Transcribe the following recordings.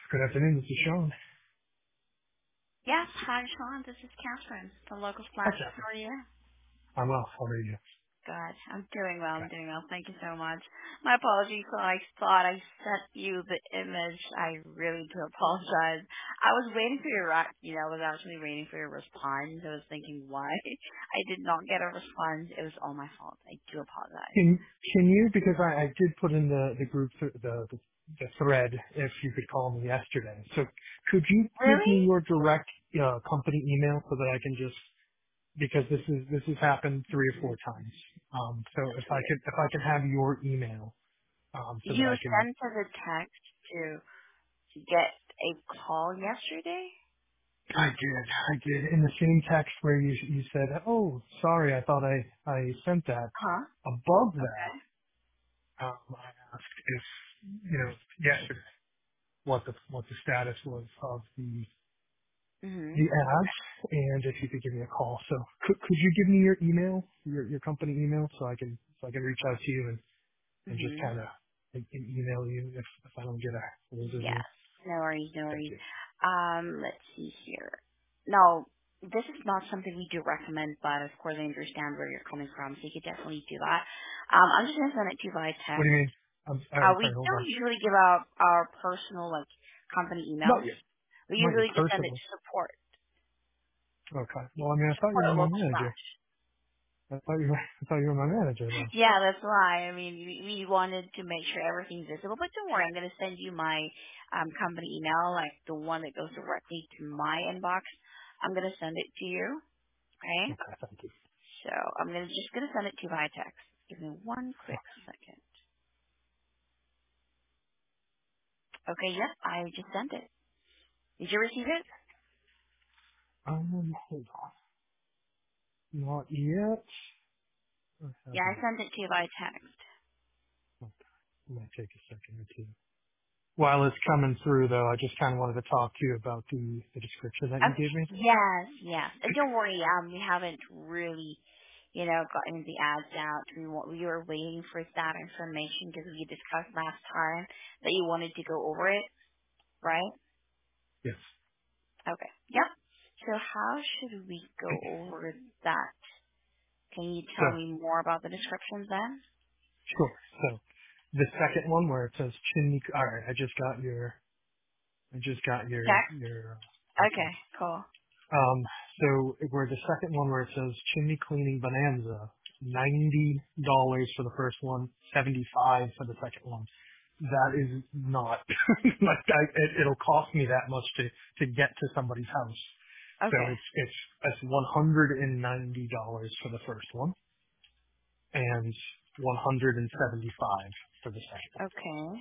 Good afternoon, this is Sean. Yes, hi Sean, this is Catherine from Local Hi, Flat. Catherine. How are you? I'm well. How are you? Good. I'm doing well, I'm Okay. doing well. Thank you so much. My apologies, so I thought I sent you the image. I really do apologize. I was waiting for your I was actually waiting for your response. I was thinking why I did not get a response. It was all my fault. I do apologize. Can you, because I did put in the group, the thread, if you could call me yesterday. So could you give Really? me your direct company email so that I can just, because this has happened three or Hmm. four times. So That's weird. if I can have your email, so that You I can, sent us a text to get a call yesterday? I did in the same text where you said, oh, sorry, I thought I sent that. Huh? Above that, Okay. I asked if, yesterday, what the status was of the Mhm. ad, and if you could give me a call. So could you give me your email, your company email, so I can reach out to you and just Mhm. kind of email you if I don't get a hold of Yes. you. No worries, no Thank worries. you. Let's see here. No, this is not something we do recommend, but of course I understand where you're coming from, so you could definitely do that. I'm just gonna send it to you via What do text. you mean? I'm We sorry. Hold don't on. usually give out our personal like company Not emails. your We not your usually just send it personal. to support. Okay. Well, I mean, I thought you Support were at my local manager. slash. I thought you were my manager then. Yeah, that's why. I mean, we wanted to make sure everything's visible, but don't worry, I'm going to send you my company email, like the one that goes directly to my inbox. I'm going to send it to you, okay? Okay. Thank you. So I'm just going to send it to you via text. Give me one quick second. Okay, yep, I just sent it. Did you receive it? Hold on. Not yet. I have Yeah, I not. sent it to you via text. Okay. It might take a second or two. While it's coming through, though, I just kind of wanted to talk to you about the description that you Okay. gave me. Yes, yes. And don't worry, we haven't really, gotten the ads out. We were waiting for that information because we discussed last time that you wanted to go over it, right? Yes. Okay. Yep. So how should we go over that? Can you So, tell me more about the descriptions then? sure. So, the second one where it says chimney. All right. I just got The text? your Okay, text. cool. So where the second one where it says chimney cleaning bonanza, $90 for the first one, 75 for the second one. That is not like it'll cost me that much to get to somebody's house. So Okay. it's $190 for the first one and 175 for the second one. Okay.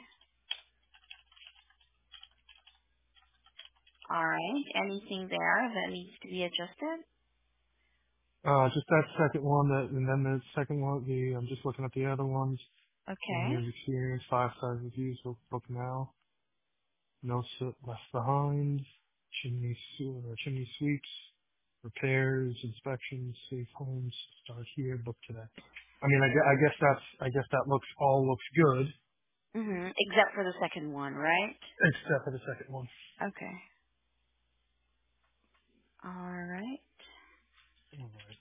All right. Anything there that needs to be adjusted? Just that second one, and then the second one, I'm just looking at the other ones. 1 Okay. year's experience, 5-star reviews, book now. No soot left behind. Chimney sweeps, repairs, inspections, safe homes. Start here, book today. I mean, I guess that all looks good, Mhm. Except for the second one, right? except for the second one. Okay. All right. All right.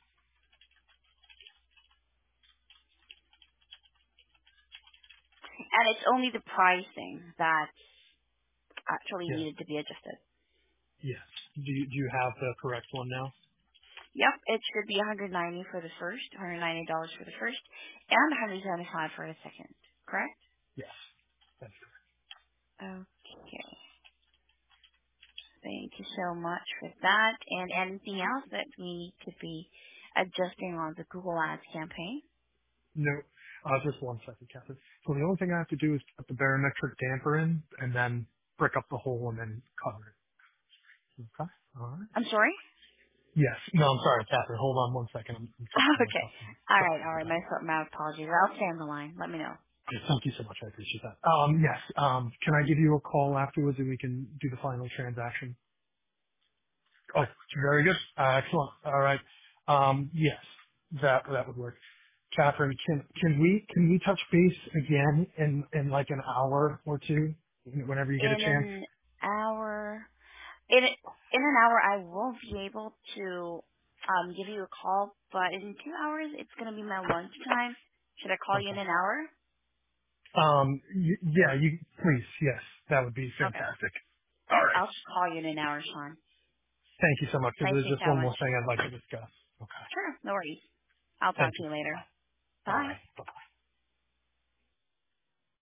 And it's only the pricing that actually Yeah. needed to be adjusted. Yes. Do you have the correct one now? Yep, it should be 190 for the first, $190 for the first, and 175 for the second. Correct? Yes. That's Okay. Thank you so much for that. And anything else that we need to be adjusting on the Google Ads campaign? no. Just one second, Catherine. So the only thing I have to do is put the barometric damper in and then brick up the hole and then cover it. Okay. All right. I'm sorry? Yes. No, I'm sorry, Catherine. Hold on one second. I'm talking to my Okay. customer. Sorry All about right. that. My apologies. I'll stay on the line. Let me know. Yes, thank you so much. I appreciate that. Yes. Can I give you a call afterwards and we can do the final transaction? Oh, very good. Excellent. All right. Yes, that would work. Catherine, can we touch base again in like an hour or two whenever you get a In chance? hour. In an hour, I won't be able to give you a call, but in 2 hours, it's going to be my lunch time. Should I call you in Okay. an hour? Yeah, you please. Yes, that would be Okay. fantastic. All right. I'll just call you in an hour, Sean. Thank you so much. Because Nice there's to just chat one much. more thing I'd like to discuss. Okay. Sure, no worries. I'll talk Thank to you. you later. Bye. All Bye. right. Bye.